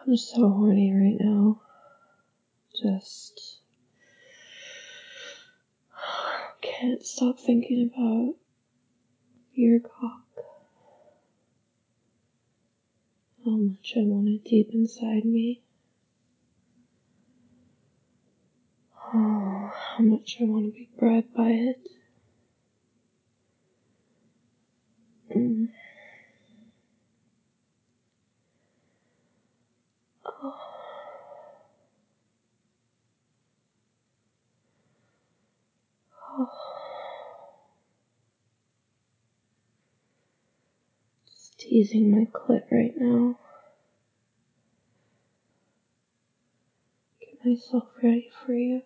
I'm so horny right now. Just can't stop thinking about your cock. How much I want it deep inside me. Oh, how much I want to be bred by it. Oh. Oh. Just teasing my clit right now. Get myself ready for you.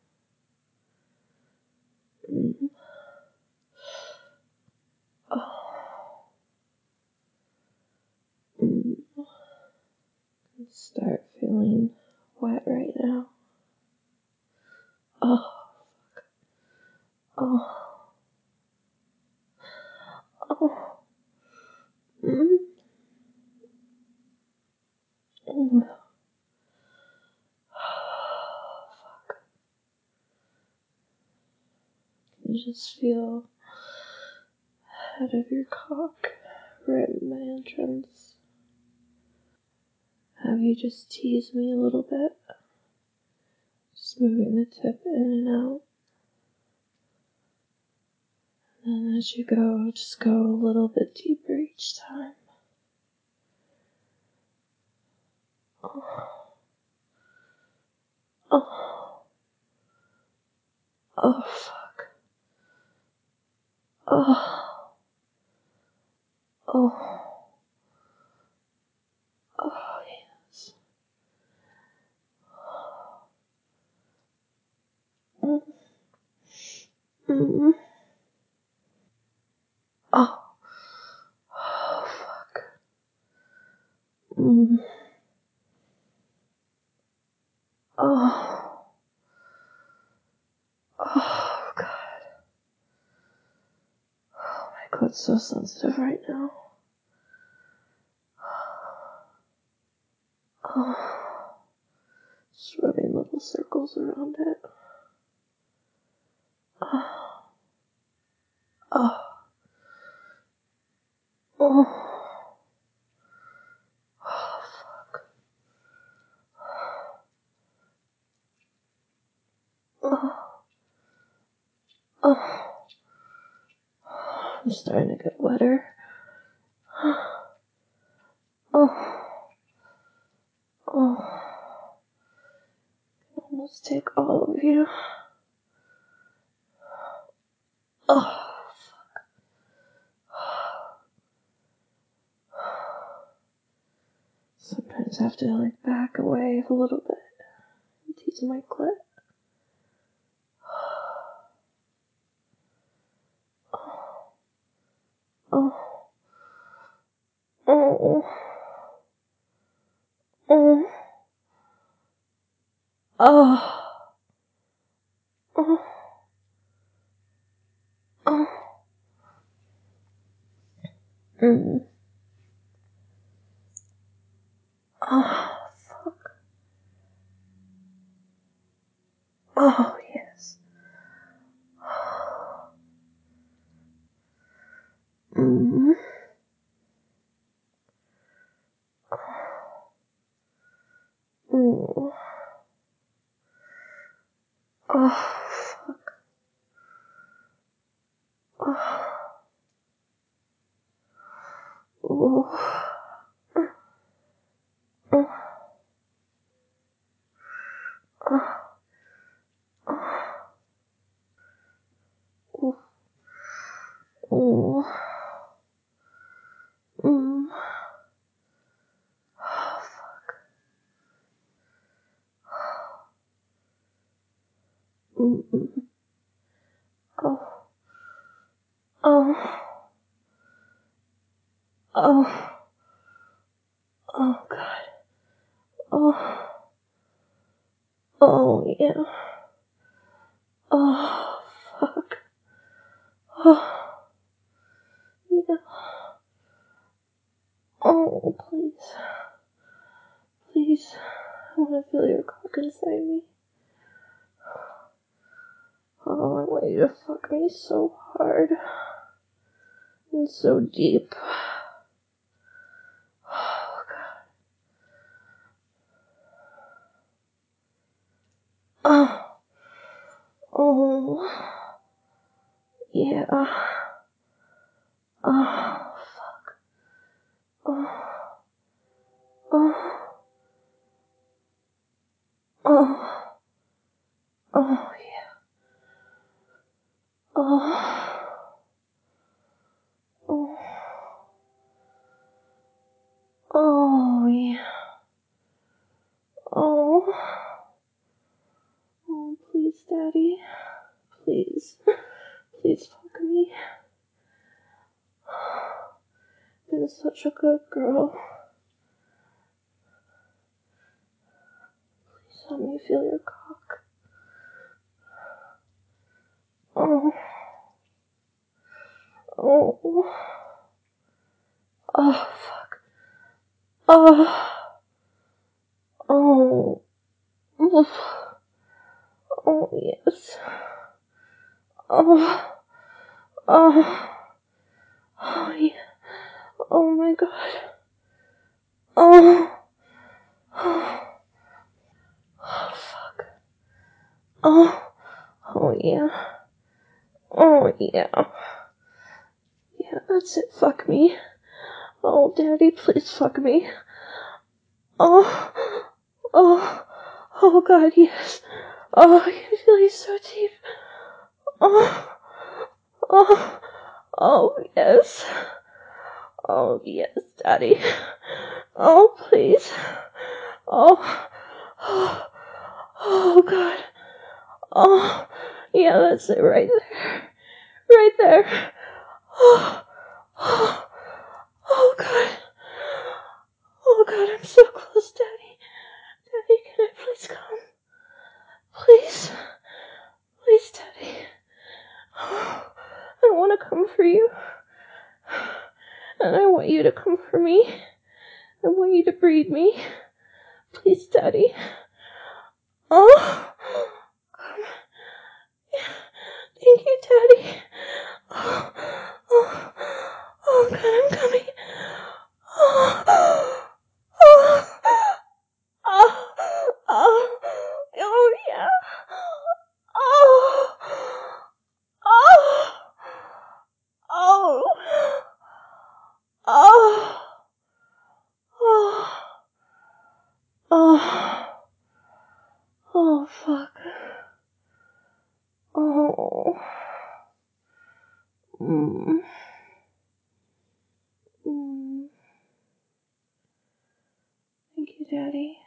Oh. Start feeling wet right now. Oh. Oh. Oh. Fuck. You just feel head of your cock right in my entrance. Have you just tease me a little bit? Just moving the tip in and out. And then as you go, just go a little bit deeper each time. Oh. Oh. Oh, fuck. Oh. Oh. Oh, yes. Mm. Oh. Oh, fuck. Oh. Oh, God. Oh, my clit's so sensitive right now. Oh. Just rubbing little circles around it. Oh. Oh. Oh. Oh, fuck. Oh. Oh. I'm starting to get wetter. Oh. Oh. Almost take all of you. Oh. Sometimes I have to back away a little bit and tease my clit. Oh. Oh. Oh. Oh. Oh. Oh. Mm. Oh, fuck. Oh, yes. Mm. Mm. Oh, fuck. Oh. Oh. Oh. Oh. Oh. Oh. Mm. Oh, fuck. Mm. Oh. Oh. Oh. Oh, God. Oh. Oh, yeah. Oh, fuck. Oh, yeah. Oh, please. please. I want to feel your cock inside me. Oh, I want you to fuck me so hard. And so deep. Oh, God. Oh. Yeah. Oh, fuck. Oh. Oh. Oh. Oh, yeah. Oh. Oh. Oh, yeah. Oh. Oh, please, Daddy. Please. Please fuck me. Been such a good girl. Please let me feel your cock. Oh. Oh. Oh, fuck. Oh. Oh. Oh, yes. Oh. Oh. Oh, yeah. Oh, my God. Oh. Oh. Oh, fuck. Oh. Oh, yeah. Oh, yeah. Yeah, that's it. Fuck me. Oh, Daddy, please fuck me. Oh. Oh. Oh, God, yes. Oh, I can feel you so deep. Oh. Oh. Oh, yes. Oh, yes, Daddy. Oh, please. Oh. Oh. Oh, God. Oh. Yeah, that's it right there. Right there. Oh. Oh. Oh, God. Oh, God, I'm so close, Daddy. Daddy, can I please come? Please. Please, Daddy. Oh, I want to come for you. And I want you to come for me. I want you to breed me. Please, Daddy. Oh. Thank you, Daddy. Oh. Oh. Oh, God, I'm coming. Oh. Oh. Oh. Oh. Oh, yeah. Oh. Oh. Oh. Oh. Oh. Oh. Oh, fuck. Oh. Mm. Mm. Thank you, Daddy.